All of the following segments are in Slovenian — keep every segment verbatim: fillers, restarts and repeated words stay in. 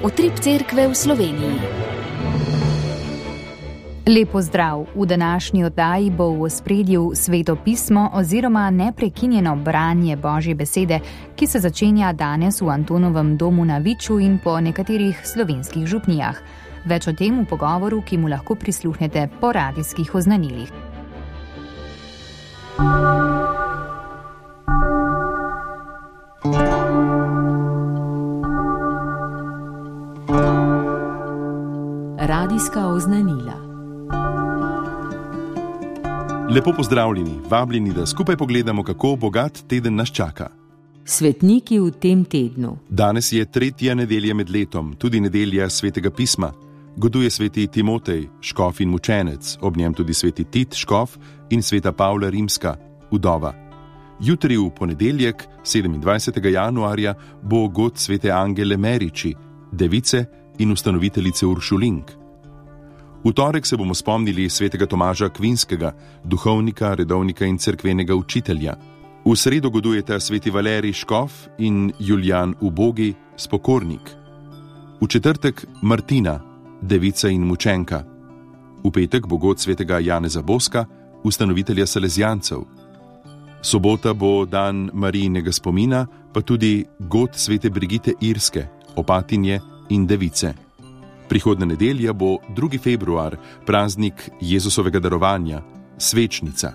Utrip cerkve v Sloveniji. Lepo zdrav, v današnji oddaji bo v ospredju Sveto pismo oziroma neprekinjeno branje Božje besede, ki se začenja danes v Antonovem domu na Viču in po nekaterih slovenskih župnijah. Več o tem v pogovoru, ki mu lahko prisluhnete po radijskih oznanilih. Radijska oznanila. Lepo pozdravljeni, vabljeni, da skupaj pogledamo, kako bogat teden nas čaka. Svetniki v tem tednu. Danes je tretja nedelja med letom, tudi nedelja Svetega pisma. Goduje sveti Timotej, škof in mučenec, ob njem tudi sveti Tit, škof, in sveta Pavla Rimska, vdova. Jutri v ponedeljek, sedemindvajsetega januarja, bo god svete Angele Meriči, device in ustanoviteljice Uršulink. V torek se bomo spomnili svetega Tomaža Akvinskega, duhovnika, redovnika in cerkvenega učitelja. V sredo godujeta sveti Valerij škof in Julijan Ubogi, spokornik. V četrtek Martina, devica in mučenka. V petek bo god svetega Janeza Boska, ustanovitelja Salezijancev. Sobota bo dan Marijinega spomina, pa tudi god svete Brigite Irske, opatinje in device. Prihodna nedelja bo drugi februar, praznik Jezusovega darovanja, svečnica.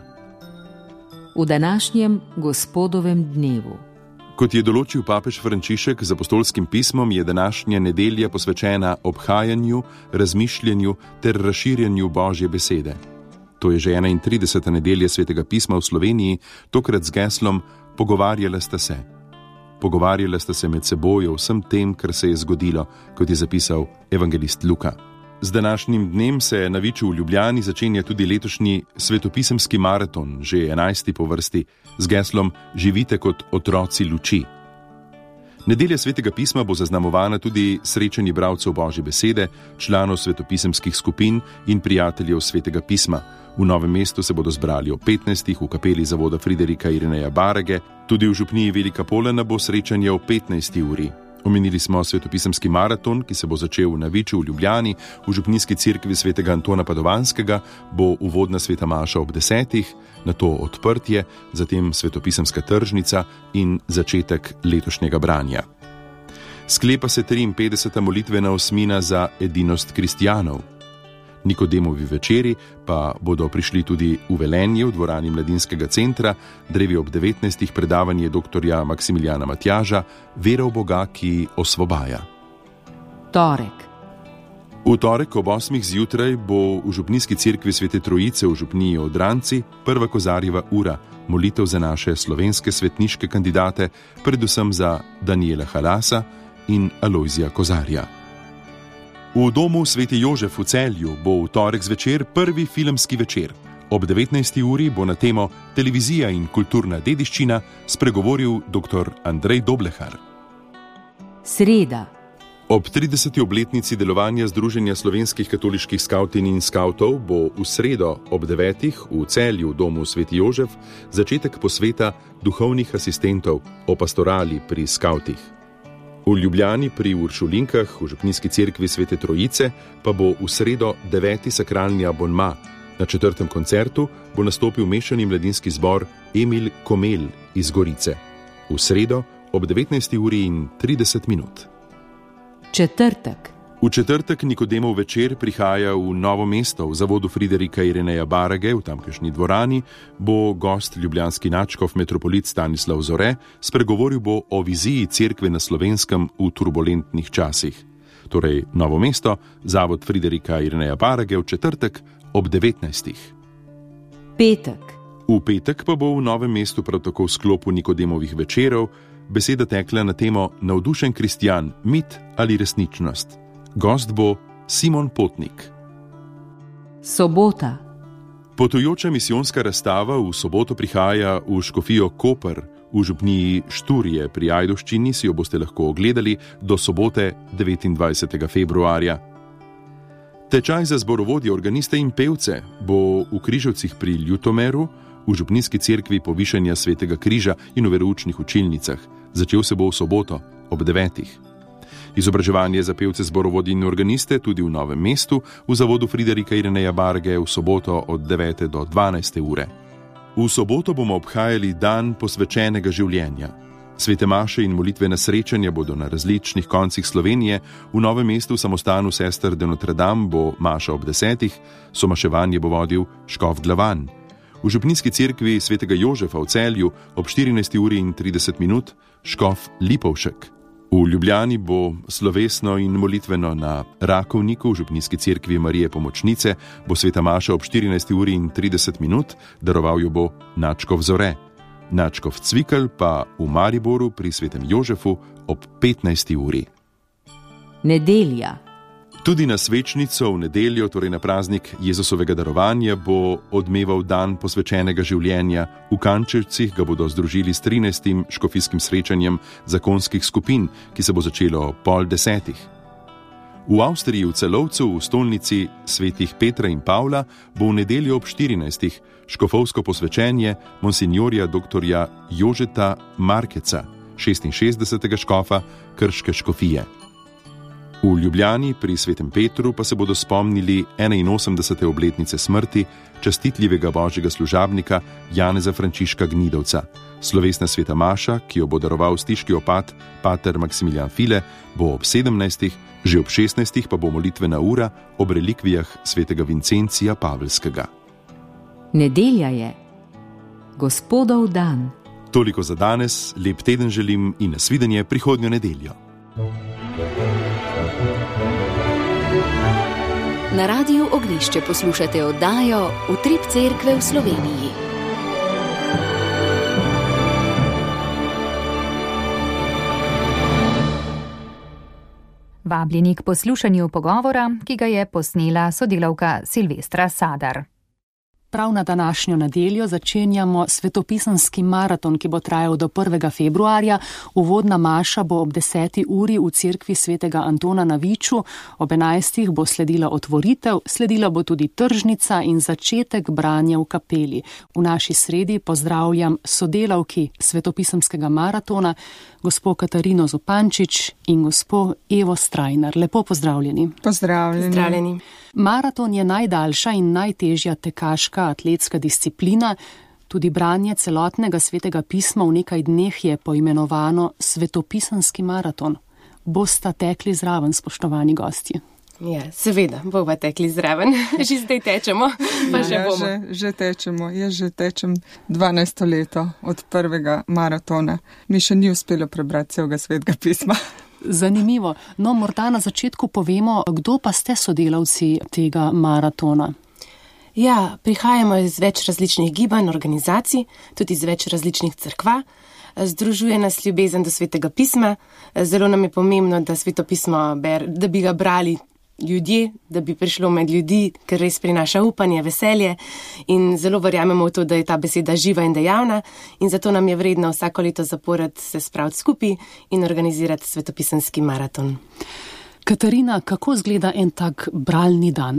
V današnjem Gospodovem dnevu. Kot je določil papež Frančišek z apostolskim pismom, je današnja nedelja posvečena obhajanju, razmišljanju ter razširjanju Božje besede. To je že enaintrideseta nedelja svetega pisma v Sloveniji, tokrat z geslom Pogovarjala sta se. Pogovarjala sta se med seboj o vsem tem, kar se je zgodilo, kot je zapisal evangelist Luka. Z današnjim dnem se na Viču v Ljubljani začenja tudi letošnji svetopisemski maraton, že enajsti po vrsti, z geslom Živite kot otroci luči. Nedelja svetega pisma bo zaznamovana tudi srečanji bralcev Božje besede, članov svetopisemskih skupin in prijateljev svetega pisma. V Novem mestu se bodo zbrali ob petnajstih v kapeli zavoda Friderika Irineja Barage, tudi v župniji Velika Polana bo srečanje ob petnajsti uri. Omenili smo svetopisemski maraton, ki se bo začel na Viču v Ljubljani, v župnijski cerkvi svetega Antona Padovanskega bo uvodna sveta maša ob desetih, nato odprtje, zatem svetopisemska tržnica in začetek letošnjega branja. Sklepa se triinpetdeseta molitvena osmina za edinost kristjanov. Nikodemovi večeri pa bodo prišli tudi v Velenje v dvorani Mladinskega centra, drevi ob devetnajstih predavanje doktorja Maksimiljana Matjaža, Vera v Boga, ki osvobaja. Torek. V torek ob osmih zjutraj bo v župnijski cerkvi Svete Trojice v župniji Odranci prva kozarjeva ura, molitev za naše slovenske svetniške kandidate, predvsem za Daniela Halasa in Alojzija Kozarja. V domu Sveti Jožef v Celju bo v torek zvečer prvi filmski večer. Ob devetnajsti uri bo na temo Televizija in kulturna dediščina spregovoril dr. Andrej Doblehar. Sreda. Ob trideseti obletnici delovanja Združenja slovenskih katoliških skavtin in skavtov bo v sredo ob devetih v Celju v domu Sveti Jožef začetek posveta duhovnih asistentov o pastorali pri skavtih. V Ljubljani pri Uršulinkah v župnijski cerkvi Svete Trojice pa bo v sredo deveti sakralni abonma. Na četrtem koncertu bo nastopil mešani mladinski zbor Emil Komel iz Gorice. V sredo ob devetnajsti uri in trideset minut. Četrtek. V četrtek Nikodemov večer prihaja v Novo mesto v zavodu Friderika Irineja Barage v tamkajšnji dvorani, bo gost ljubljanski nadškof metropolit Stanislav Zore, spregovoril bo o viziji cerkve na Slovenskem v turbulentnih časih. Torej Novo mesto, zavod Friderika Irineja Barage v četrtek ob devetnajstih. Petek. V petek pa bo v Novem mestu prav tako v sklopu Nikodemovih večerov beseda tekla na temo Navdušen kristjan, mit ali resničnost. Gost bo Simon Potnik. Sobota. Potujoča misijonska razstava v soboto prihaja v škofijo Koper v župniji Šturje pri Ajdovščini, si jo boste lahko ogledali do sobote devetindvajsetega februarja. Tečaj za zborovodje, organiste in pevce bo v Križevcih pri Ljutomeru, v župnijski cerkvi Povišanja svetega križa in v veroučnih učilnicah. Začel se bo v soboto ob devetih. Izobraževanje za pevce, zborovodje in organiste tudi v Novem mestu v zavodu Friderika Ireneja Barge v soboto od devete do dvanajste ure. V soboto bomo obhajali dan posvečenega življenja. Svete maše in molitvena srečanja bodo na različnih koncih Slovenije. V Novem mestu v samostanu sester de Notre Dame bo maša ob desetih, somaševanje bo vodil škof Glavan. V župnijski cerkvi svetega Jožefa v Celju ob štirinajsti uri in trideset minut škof Lipovšek. V Ljubljani bo slovesno in molitveno na Rakovniku v župnijski cerkvi Marije Pomočnice bo sveta maša ob štirinajsti uri in trideset minut, daroval jo bo nadškof Zore. Nadškof Cvikl pa v Mariboru pri svetem Jožefu ob petnajsti uri. Nedelja. Tudi na svečnico v nedeljo, torej na praznik Jezusovega darovanja, bo odmeval dan posvečenega življenja. V Kančevcih ga bodo združili s trinajstim škofijskim srečanjem zakonskih skupin, ki se bo začelo pol desetih. V Avstriji v Celovcu v stolnici svetih Petra in Pavla bo v nedeljo ob štirinajstih škofovsko posvečenje monsinjorja doktorja Jožeta Markeca, šestinšestdesetega škofa krške škofije. V Ljubljani pri svetem Petru pa se bodo spomnili enainosemdesete obletnice smrti častitljivega božjega služabnika Janeza Frančiška Gnidovca. Slovesna sveta maša, ki jo bo daroval stiški opat pater Maksimilijan File, bo ob sedemnajstih, že ob šestnajstih pa bo molitvena ura ob relikvijah svetega Vincencija Pavelskega. Nedelja je Gospodov dan. Toliko za danes, lep teden želim in nasvidenje prihodnjo nedeljo. Na Radiu Ognjišče poslušate oddajo Utrip cerkve v Sloveniji. Vabljeni k poslušanju pogovora, ki ga je posnela sodelavka Silvestra Sadar. Prav na današnjo nedeljo začenjamo svetopisanski maraton, ki bo trajal do prvega februarja. Uvodna maša bo ob deseti uri v cerkvi svetega Antona na Viču, ob enajstih bo sledila otvoritev, sledila bo tudi tržnica in začetek branja v kapeli. V naši sredi pozdravljam sodelavki svetopisanskega maratona, gospo Katarino Zupančič in gospo Evo Strajnar. Lepo pozdravljeni. Pozdravljeni. Pozdravljeni. Maraton je najdaljša in najtežja tekaška atletska disciplina. Tudi branje celotnega svetega pisma v nekaj dneh je poimenovano svetopisanski maraton. Bosta tekli zraven, spoštovani gostje? Ja, seveda, bova tekli zraven. Že zdaj tečemo, pa že bomo. Ja, že, že tečemo. Jaz že tečem dvanajsto leto od prvega maratona. Mi še ni uspelo prebrati celega svetega pisma. Zanimivo. No, morda na začetku povemo, kdo pa ste sodelavci tega maratona? Ja, prihajamo iz več različnih gibanj, organizacij, tudi iz več različnih cerkva. Združuje nas ljubezen do svetega pisma. Zelo nam je pomembno, da sveto pismo, ber, da bi ga brali ljudje, da bi prišlo med ljudi, ker res prinaša upanje, veselje in zelo verjamemo v to, da je ta beseda živa in dejavna in zato nam je vredno vsako leto zapored se spraviti skupaj in organizirati svetopisanski maraton. Katarina, kako izgleda en tak bralni dan?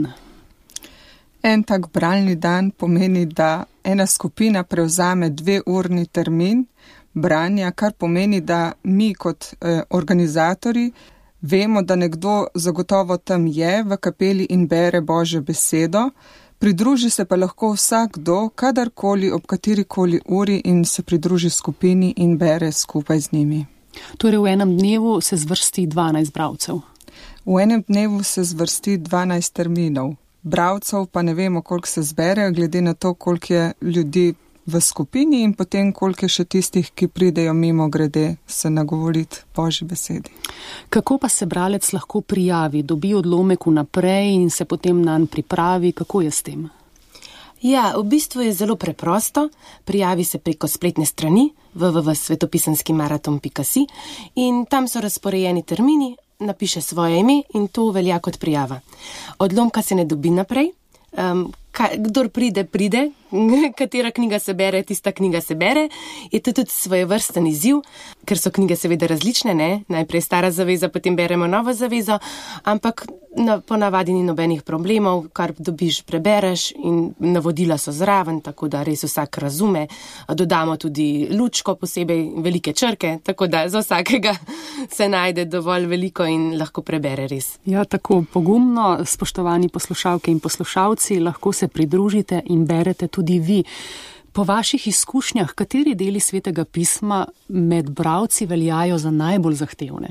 En tak bralni dan pomeni, da ena skupina prevzame dve urni termin branja, kar pomeni, da mi kot eh, organizatori vemo, da nekdo zagotovo tam je v kapeli in bere Božjo besedo, pridruži se pa lahko vsakdo, kadarkoli, ob katerikoli uri in se pridruži skupini in bere skupaj z njimi. Torej v enem dnevu se zvrsti dvanajst bralcev? V enem dnevu se zvrsti dvanajst terminov. Bralcev pa ne vemo, koliko se zbere, glede na to, koliko je ljudi v skupini in potem koliko je še tistih, ki pridejo mimo grede se nagovoriti Božji besedi. Kako pa se bralec lahko prijavi, dobi odlomek vnaprej in se potem nanj pripravi, kako je s tem? Ja, v bistvu je zelo preprosto. Prijavi se preko spletne strani w w w pika svetopisanski maraton pika si in tam so razporejeni termini, napiše svoje ime in to velja kot prijava. Odlomka se ne dobi naprej. Um, kaj, kdor pride, pride, katera knjiga se bere, tista knjiga se bere. Je to tudi svojevrsten izziv, ker so knjige seveda različne, ne? Najprej stara zaveza, potem beremo novo zavezo, ampak na, ponavadi ni nobenih problemov, kar dobiš, prebereš in navodila so zraven, tako da res vsak razume. Dodamo tudi lučko, posebej velike črke, tako da za vsakega se najde dovolj veliko in lahko prebere res. Ja, tako pogumno, spoštovani poslušalke in poslušalci, lahko se pridružite in berete tudi vi. Po vaših izkušnjah, kateri deli Svetega pisma med bralci veljajo za najbolj zahtevne?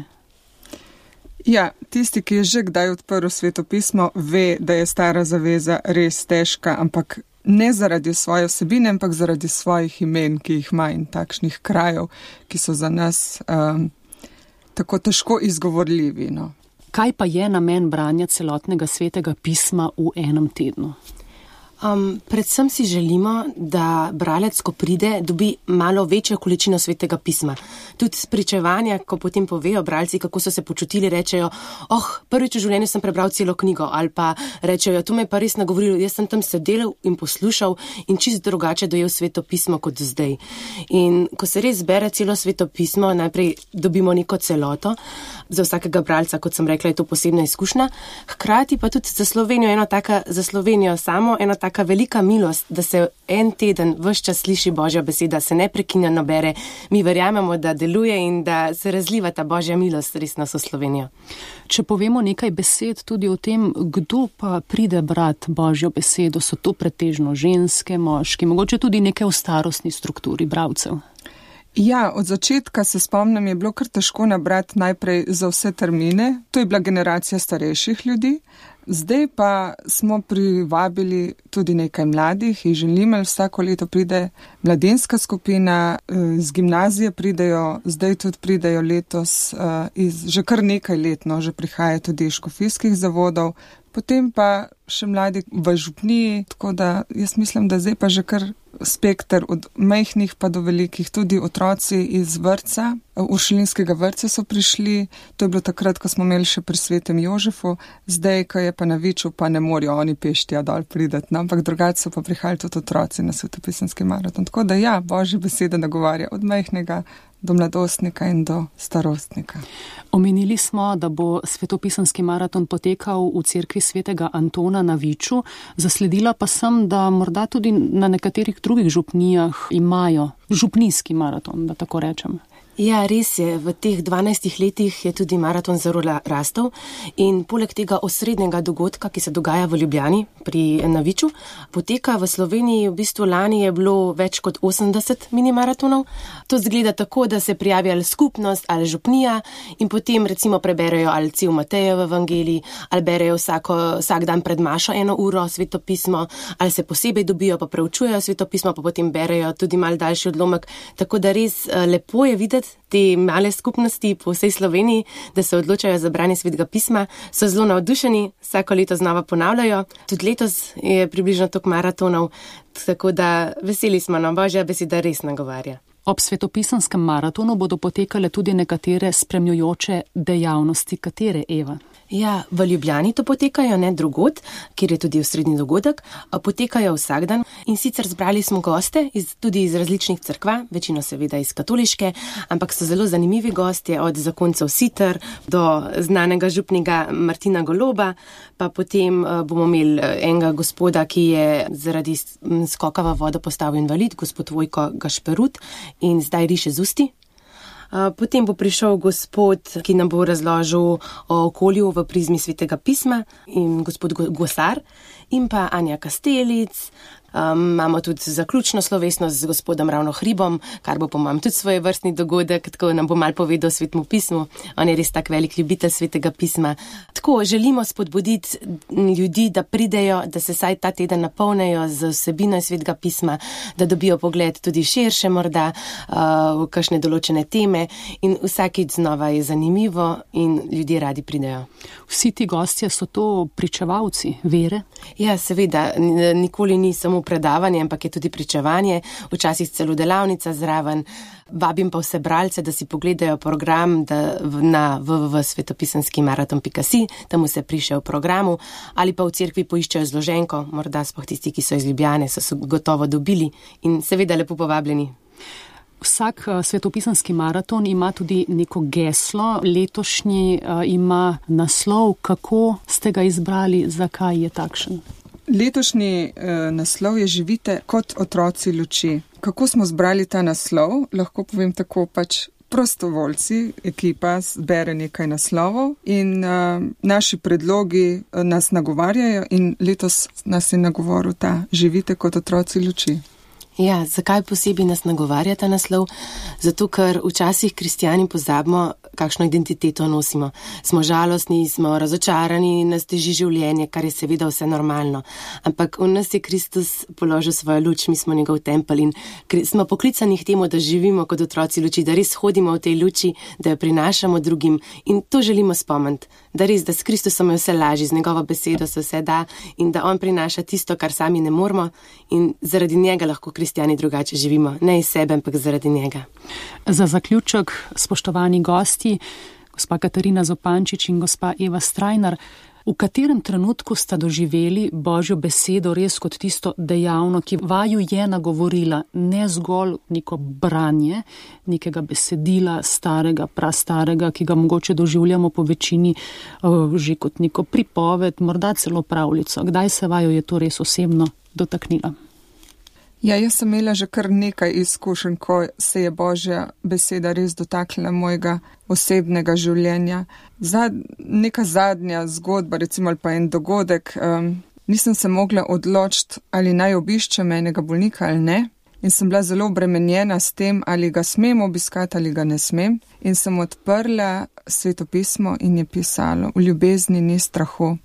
Ja, tisti, ki je že kdaj odprl Sveto pismo, ve, da je stara zaveza res težka, ampak ne zaradi svoje vsebine, ampak zaradi svojih imen, ki jih ima in takšnih krajev, ki so za nas um, tako težko izgovorljivi. No. Kaj pa je namen branja celotnega Svetega pisma v enem tednu? Um, predvsem si želimo, da bralec, ko pride, dobi malo večjo količino Svetega pisma. Tudi spričevanja, ko potem povejo bralci, kako so se počutili, rečejo, oh, prvič v življenju sem prebral celo knjigo, ali pa rečejo, to me je pa res nagovorilo, jaz sem tam sedel in poslušal in čisto drugače dojel Sveto pismo kot zdaj. In ko se res bere celo Sveto pismo, najprej dobimo neko celoto. Za vsakega bralca, kot sem rekla, je to posebna izkušnja. Hkrati pa tudi za Slovenijo, eno taka, za Slovenijo samo, eno taka velika milost, da se en teden ves čas sliši Božja beseda, se neprekinjeno bere. Mi verjamemo, da deluje in da se razliva ta Božja milost res nas v Slovenijo. Če povemo nekaj besed tudi o tem, kdo pa pride brat Božjo besedo, so to pretežno ženske, moški, mogoče tudi nekaj v starostni strukturi bralcev. Ja, od začetka se spomnim, je bilo kar težko nabrati najprej za vse termine. To je bila generacija starejših ljudi. Zdaj pa smo privabili tudi nekaj mladih in želimo, vsako leto pride mladinska skupina, z gimnazije pridejo, zdaj tudi pridejo letos, iz, že kar nekaj letno, že prihaja tudi iz škofijskih zavodov, potem pa še mladi v župniji, tako da jaz mislim, da zdaj pa že kar spekter od majhnih pa do velikih, tudi otroci iz vrtca, uršulinskega vrtca so prišli, to je bilo takrat, ko smo imeli še pri Svetem Jožefu, zdaj, ko je pa na Viču, pa ne morajo oni peštja dol pridati, no? Ampak drugače so pa prihajali tudi otroci na svetopisanski maraton, tako da ja, Božja beseda nagovarja od majhnega do mladostnika in do starostnika. Omenili smo, da bo svetopisanski maraton potekal v cerkvi Svetega Antona na Viču, zasledila pa sem, da morda tudi na nekaterih drugih župnijah imajo župnijski maraton, da tako rečem. Ja, res je. V teh dvanajstih letih je tudi maraton zelo rastel in poleg tega osrednjega dogodka, ki se dogaja v Ljubljani pri Naviču, poteka v Sloveniji, v bistvu lani je bilo več kot osemdeset minimaratonov. To zgleda tako, da se prijavi ali skupnost ali župnija in potem recimo preberejo ali cel Matejev evangelij, ali berejo vsako, vsak dan pred mašo eno uro svetopismo, ali se posebej dobijo pa preučujejo svetopismo, pa potem berejo tudi mal daljši odlomek. Tako da res lepo je videti te male skupnosti po vsej Sloveniji, da se odločajo za branje Svetega pisma, so zelo navdušeni, vsako leto znova ponavljajo. Tudi letos je približno toliko maratonov, tako da veseli smo, no, Božja beseda res nagovarja. Ob svetopisanskem maratonu bodo potekale tudi nekatere spremljujoče dejavnosti. Katere, Eva? Ja, v Ljubljani to potekajo, ne drugod, kjer je tudi osrednji dogodek, potekajo vsak dan in sicer zbrali smo goste iz, tudi iz različnih cerkva, večino seveda iz katoliške, ampak so zelo zanimivi gostje, od zakoncev Siter do znanega župnika Martina Goloba, pa potem bomo imeli enega gospoda, ki je zaradi skoka v vodo postal invalid, gospod Vojko Gašperut in zdaj riše z usti. Potem bo prišel gospod, ki nam bo razložil o okolju v prizmi Svetega pisma, in gospod Gosar in pa Anja Kastelic. Um, imamo tudi zaključno slovesnost z gospodom Ravno Hribom, kar bo po mojem tudi svoje vrstni dogodek, tako nam bo mal povedal o Svetemu pismu. On je res tak velik ljubitelj Svetega pisma. Tako želimo spodbuditi ljudi, da pridejo, da se saj ta teden napolnejo z vsebino Svetega pisma, da dobijo pogled tudi širše morda uh, v kakšne določene teme in vsakič znova je zanimivo in ljudje radi pridejo. Vsi ti gostje so to pričevalci vere? Ja, seveda, nikoli ni samo predavanje, ampak je tudi pričevanje, včasih celo delavnica zraven. Vabim pa vse bralce, da si pogledajo program da, na w w w pika svetopisanski maraton pika si, tam se prišejo v programu, ali pa v cerkvi poiščejo zloženko, morda sploh tisti, ki so iz Ljubljane, so se gotovo dobili in seveda lepo povabljeni. Vsak uh, svetopisanski maraton ima tudi neko geslo, letošnji uh, ima naslov. Kako ste ga izbrali, zakaj je takšen? Letošnji uh, naslov je Živite kot otroci luči. Kako smo zbrali ta naslov? Lahko povem tako, pač prostovoljci, ekipa zbere nekaj naslovov in uh, naši predlogi uh, nas nagovarjajo in letos nas je nagovoril ta Živite kot otroci luči. Ja, zakaj posebej nas nagovarja ta naslov? Zato, ker včasih kristjani pozabimo, kakšno identiteto nosimo. Smo žalostni, smo razočarani, nas teži življenje, kar je seveda vse normalno. Ampak v nas je Kristus položil svojo luč, mi smo njegov tempelj in smo poklicani k temu, da živimo kot otroci luči, da res hodimo v tej luči, da jo prinašamo drugim in to želimo spomniti. Da res, da s Kristusom je vse lažje, z njegovo besedo se vse da in da on prinaša tisto, kar sami ne moremo in zaradi njega lahko kristjani drugače živimo, ne iz sebe, ampak zaradi njega. Za zaključek, spoštovani gosti, gospa Katarina Zopančič in gospa Eva Strajnar, v katerem trenutku sta doživeli Božjo besedo res kot tisto dejavno, ki vaju je nagovorila, ne zgolj neko branje nekega besedila starega, prastarega, ki ga mogoče doživljamo po večini uh, že kot neko pripoved, morda celo pravljico. Kdaj se vaju je to res osebno dotaknila? Ja, jaz sem imela že kar nekaj izkušenj, ko se je Božja beseda res dotaknila mojega osebnega življenja. Zad, neka zadnja zgodba, recimo ali pa en dogodek, um, nisem se mogla odločiti, ali naj obiščem enega bolnika ali ne. In sem bila zelo obremenjena s tem, ali ga smem obiskati ali ga ne smem. In sem odprla svetopismo in je pisalo: v ljubezni ni strahu.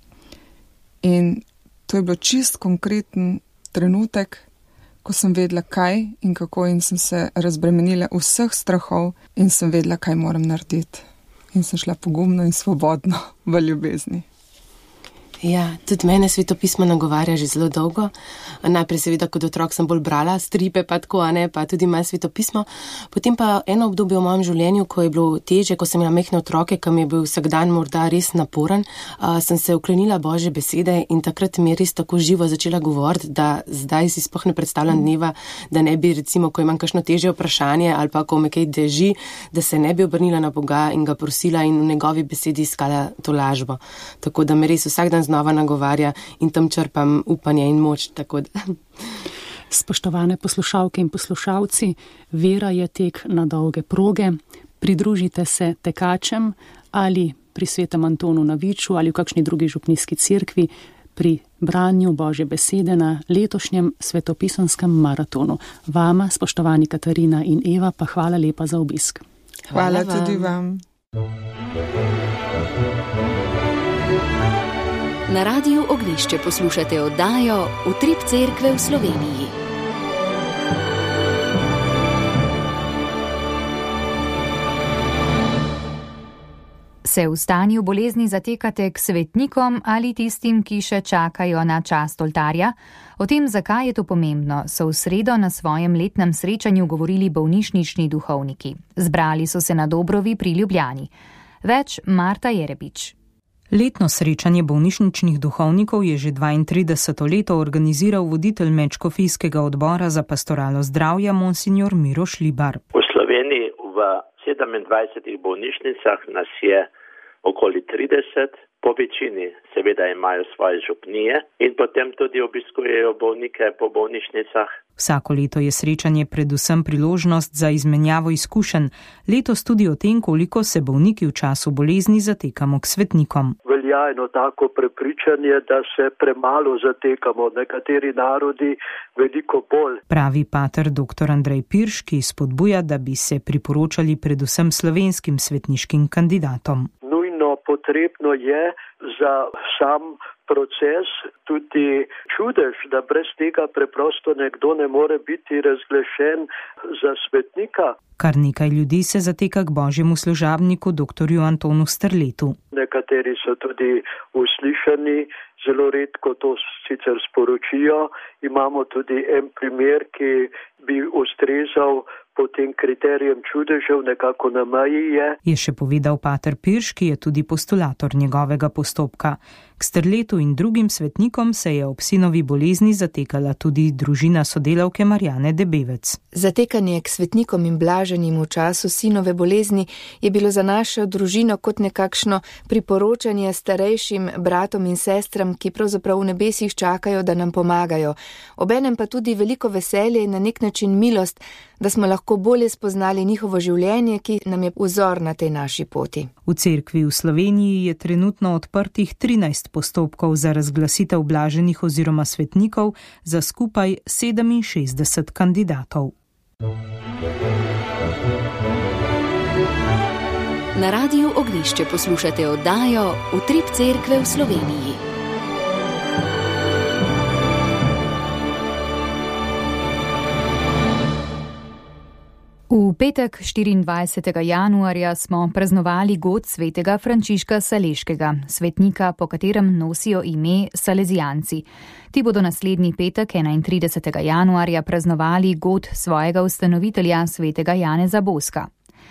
In to je bilo čist konkreten trenutek, ko sem vedela, kaj in kako, in sem se razbremenila vseh strahov in sem vedela, kaj moram narediti. In sem šla pogumno in svobodno v ljubezni. Ja, tudi mene svetopismo nagovarja že zelo dolgo. Najprej seveda kot otrok sem bolj brala stripe, pa tako, a ne, pa tudi malo svetopismo. Potem pa eno obdobje v mojem življenju, ko je bilo teže, ko sem imela majhne otroke, ki mi je bil vsak dan morda res naporen, a, sem se uklenila Božje besede in takrat mi je res tako živo začela govoriti, da zdaj si sploh ne predstavljam dneva, da ne bi recimo, ko imam kakšno težje vprašanje ali pa ko me kaj deži, da se ne bi obrnila na Boga in ga prosila in v njegovi besedi iskala to lažbo. Tako da me res vsak dan znova nagovarja in tam črpam upanje in moč. Tako da. Spoštovane poslušalke in poslušalci, vera je tek na dolge proge. Pridružite se tekačem ali pri svetem Antonu na Viču ali v kakšni drugi župnijski cerkvi pri branju Božje besede na letošnjem svetopisanskem maratonu. Vama, spoštovani Katarina in Eva, pa hvala lepa za obisk. Hvala, hvala tudi vam. Na Radiu Ognjišče poslušate oddajo Utrip cerkve v Sloveniji. Se v stanju bolezni zatekate k svetnikom ali tistim, ki še čakajo na čast oltarja? O tem, zakaj je to pomembno, so v sredo na svojem letnem srečanju govorili bolnišnični duhovniki. Zbrali so se na Dobrovi pri Ljubljani. Več Marta Jerebič. Letno srečanje bolnišničnih duhovnikov je že dvaintrideseto leto organiziral voditelj Medškofijskega odbora za pastoralo zdravja monsignor Miroš Libar. V Sloveniji v sedemindvajsetih bolnišnicah nas je okoli trideset, po večini seveda imajo svoje župnije in potem tudi obiskujejo bolnike po bolnišnicah. Vsako leto je srečanje predvsem priložnost za izmenjavo izkušenj, letos tudi o tem, koliko se bolniki v času bolezni zatekamo k svetnikom. Velja eno tako prepričanje, da se premalo zatekamo, nekateri narodi veliko bolj. Pravi pater doktor Andrej Pirš, ki spodbuja, da bi se priporočali predvsem slovenskim svetniškim kandidatom. Potrebno je za sam proces, tudi čudež, da brez tega preprosto nekdo ne more biti razglašen za svetnika. Kar nekaj ljudi se zateka k božjemu služabniku doktorju Antonu Strletu. Nekateri so tudi uslišani, zelo redko to sicer sporočijo. Imamo tudi en primer, ki bi ustrezal po tem kriterijem čudežev, nekako na meji je. Je še povedal pater Pirš, ki je tudi postulator njegovega postopka. K Strletu in drugim svetnikom se je ob sinovi bolezni zatekala tudi družina sodelavke Marjane Debevec. Zatekanje k svetnikom in blaženim v času sinove bolezni je bilo za našo družino kot nekakšno priporočanje starejšim bratom in sestram, ki pravzaprav v nebesih čakajo, da nam pomagajo. Obenem pa tudi veliko veselje in na nek način milost, da smo lahko bolje spoznali njihovo življenje, ki nam je vzor na tej naši poti. V cerkvi v Sloveniji je trenutno odprtih trinajst postopkov za razglasitev blaženih oziroma svetnikov za skupaj sedeminšestdeset kandidatov. Na Radiu Ognjišče poslušate oddajo Utrip cerkve v Sloveniji. V petek štiriindvajsetega januarja smo praznovali god svetega Frančiška Saleškega, svetnika, po katerem nosijo ime Salezijanci. Ti bodo naslednji petek enaintridesetega januarja praznovali god svojega ustanovitelja svetega Janeza Boska.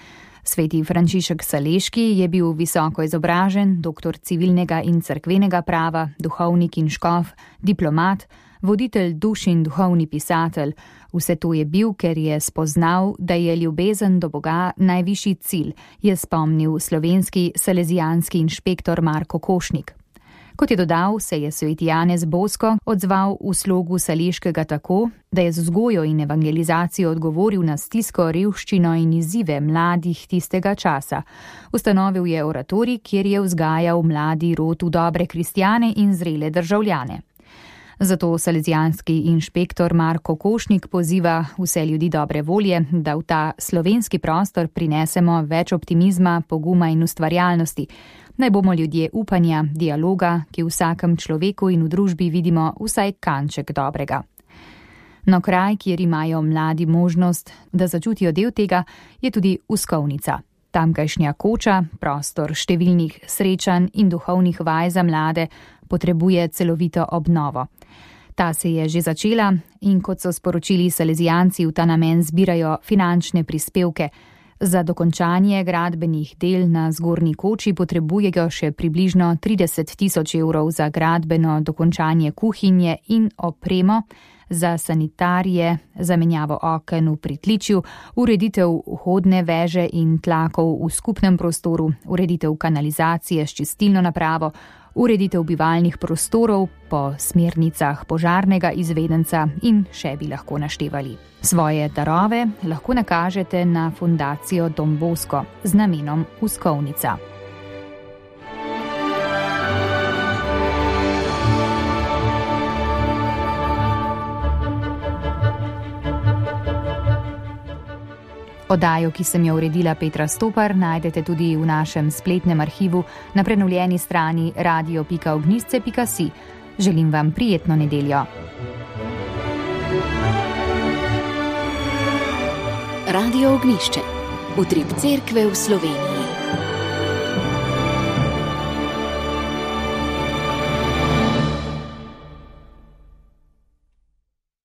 Sveti Frančišek Saleški je bil visoko izobražen, doktor civilnega in cerkvenega prava, duhovnik in škof, diplomat, voditelj duš in duhovni pisatelj. Vse to je bil, ker je spoznal, da je ljubezen do Boga najvišji cilj, je spomnil slovenski salezijanski inšpektor Marko Košnik. Kot je dodal, se je sveti Janez Bosko odzval v slogu Saleškega tako, da je z vzgojo in evangelizacijo odgovoril na stisko, revščino in izzive mladih tistega časa. Ustanovil je oratorij, kjer je vzgajal mladi rod v dobre kristjane in zrele državljane. Zato salezijanski inšpektor Marko Košnik poziva vse ljudi dobre volje, da v ta slovenski prostor prinesemo več optimizma, poguma in ustvarjalnosti. Naj bomo ljudje upanja, dialoga, ki v vsakem človeku in v družbi vidimo vsaj kanček dobrega. No, kraj, kjer imajo mladi možnost, da začutijo del tega, je tudi Uskovnica. Tamkajšnja koča, prostor številnih srečanj in duhovnih vaj za mlade, potrebuje celovito obnovo. Ta se je že začela in kot so sporočili salezijanci, v ta namen zbirajo finančne prispevke. Za dokončanje gradbenih del na zgornji koči potrebujejo še približno trideset tisoč evrov za gradbeno dokončanje kuhinje in opremo, za sanitarije, zamenjavo oken v pritličju, ureditev vhodne veže in tlakov v skupnem prostoru, ureditev kanalizacije s čistilno napravo, ureditev bivalnih prostorov po smernicah požarnega izvedenca in še bi lahko naštevali. Svoje darove lahko nakažete na fundacijo Dom Bosko z namenom Uskovnica. Oddajo, ki sem jo uredila Petra Stopar, najdete tudi v našem spletnem arhivu na prenovljeni strani radio pika ognjišče pika si. Želim vam prijetno nedeljo. Radio Ognjišče. Utrip cerkve v Sloveniji.